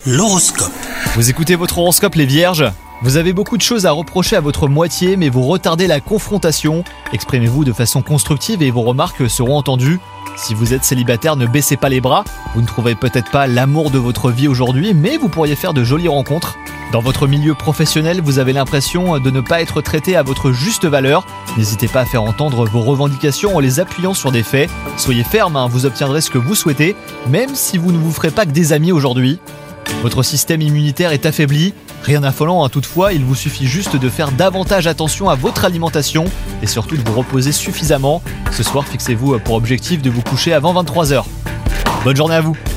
L'horoscope. Vous écoutez votre horoscope les vierges ? Vous avez beaucoup de choses à reprocher à votre moitié, mais vous retardez la confrontation. Exprimez-vous de façon constructive et vos remarques seront entendues. Si vous êtes célibataire, ne baissez pas les bras. Vous ne trouverez peut-être pas l'amour de votre vie aujourd'hui, mais vous pourriez faire de jolies rencontres. Dans votre milieu professionnel, vous avez l'impression de ne pas être traité à votre juste valeur. N'hésitez pas à faire entendre vos revendications en les appuyant sur des faits. Soyez ferme, vous obtiendrez ce que vous souhaitez, même si vous ne vous ferez pas que des amis aujourd'hui. Votre système immunitaire est affaibli. Rien d'affolant, toutefois, il vous suffit juste de faire davantage attention à votre alimentation et surtout de vous reposer suffisamment. Ce soir, fixez-vous pour objectif de vous coucher avant 23h. Bonne journée à vous!